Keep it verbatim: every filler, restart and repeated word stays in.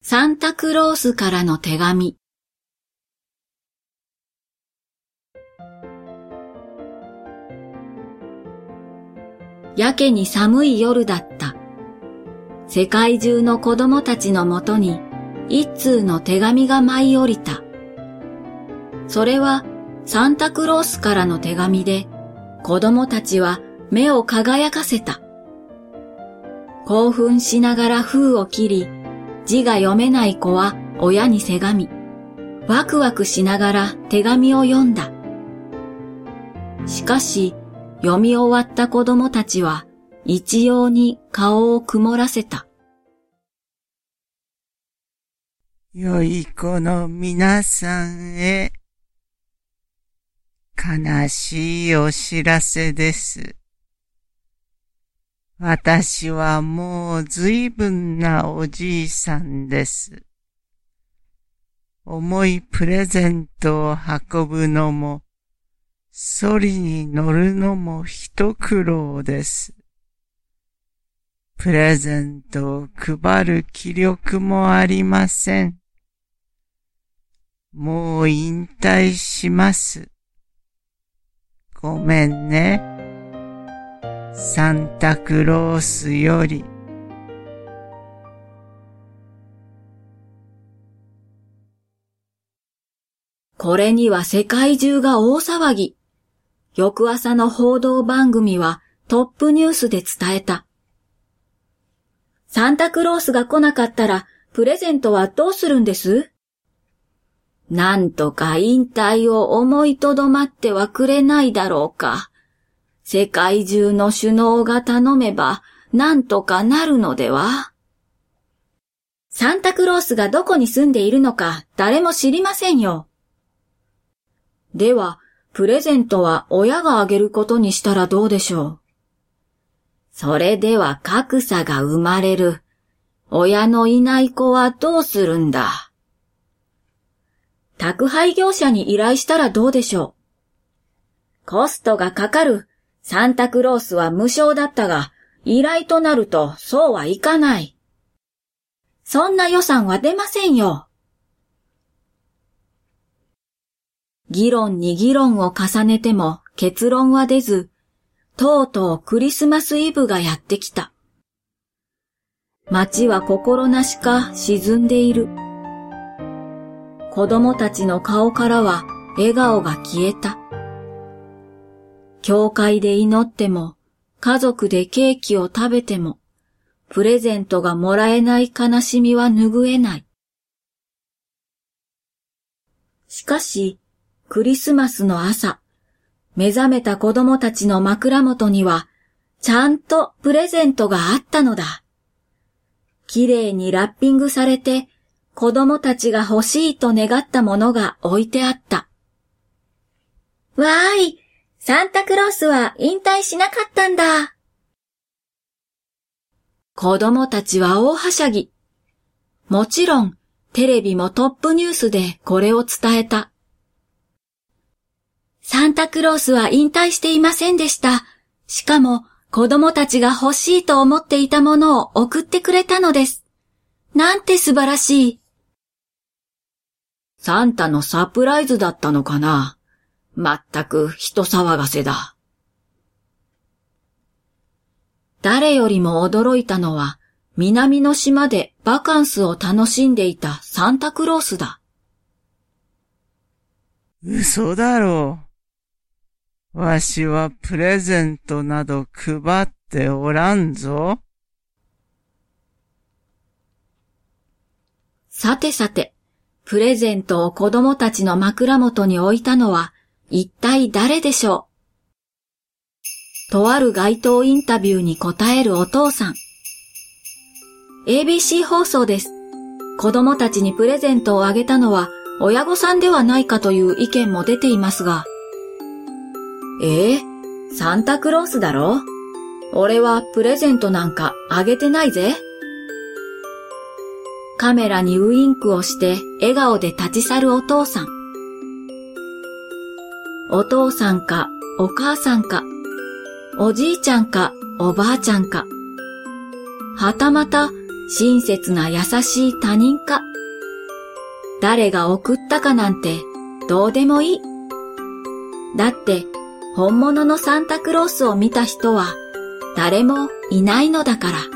サンタクロースからの手紙。やけに寒い夜だった。世界中の子供たちのもとに一通の手紙が舞い降りた。それはサンタクロースからの手紙で、子供たちは目を輝かせた。興奮しながら封を切り、字が読めない子は親にせがみ、ワクワクしながら手紙を読んだ。しかし、読み終わった子供たちは一様に顔を曇らせた。 良い子の皆さんへ、悲しいお知らせです。私はもうずいぶんなおじいさんです。重いプレゼントを運ぶのも、ソリに乗るのも一苦労です。プレゼントを配る気力もありません。もう引退します。ごめんね。サンタクロースより。 これには世界中が大騒ぎ。翌朝の報道番組はトップニュースで伝えた。サンタクロースが来なかったらプレゼントはどうするんです？なんとか引退を思いとどまってはくれないだろうか。世界中の首脳が頼めばなんとかなるのでは？サンタクロースがどこに住んでいるのか誰も知りませんよ。では、プレゼントは親があげることにしたらどうでしょう。それでは格差が生まれる。親のいない子はどうするんだ。宅配業者に依頼したらどうでしょう。コストがかかる。サンタクロースは無償だったが、依頼となるとそうはいかない。そんな予算は出ませんよ。議論に議論を重ねても結論は出ず、とうとうクリスマスイブがやってきた。街は心なしか沈んでいる。子供たちの顔からは笑顔が消えた。教会で祈っても、家族でケーキを食べても、プレゼントがもらえない悲しみは拭えない。しかし、クリスマスの朝、目覚めた子供たちの枕元には、ちゃんとプレゼントがあったのだ。きれいにラッピングされて、子供たちが欲しいと願ったものが置いてあった。わーい、サンタクロースは引退しなかったんだ。子供たちは大はしゃぎ。もちろん、テレビもトップニュースでこれを伝えた。サンタクロースは引退していませんでした。しかも、子供たちが欲しいと思っていたものを送ってくれたのです。なんて素晴らしい。サンタのサプライズだったのかな。まったく人騒がせだ。誰よりも驚いたのは、南の島でバカンスを楽しんでいたサンタクロースだ。 嘘だろう。わしはプレゼントなど配っておらんぞ。 さてさて、プレゼントを子供たちの枕元に置いたのは一体誰でしょう。とある街頭インタビューに答えるお父さん。エービーシー 放送です。子供たちにプレゼントをあげたのは親御さんではないかという意見も出ていますが。ええ、サンタクロースだろ？俺はプレゼントなんかあげてないぜ。カメラにウインクをして笑顔で立ち去るお父さん。お父さんかお母さんか、おじいちゃんかおばあちゃんか、はたまた親切な優しい他人か、誰が送ったかなんてどうでもいい。だって本物のサンタクロースを見た人は誰もいないのだから。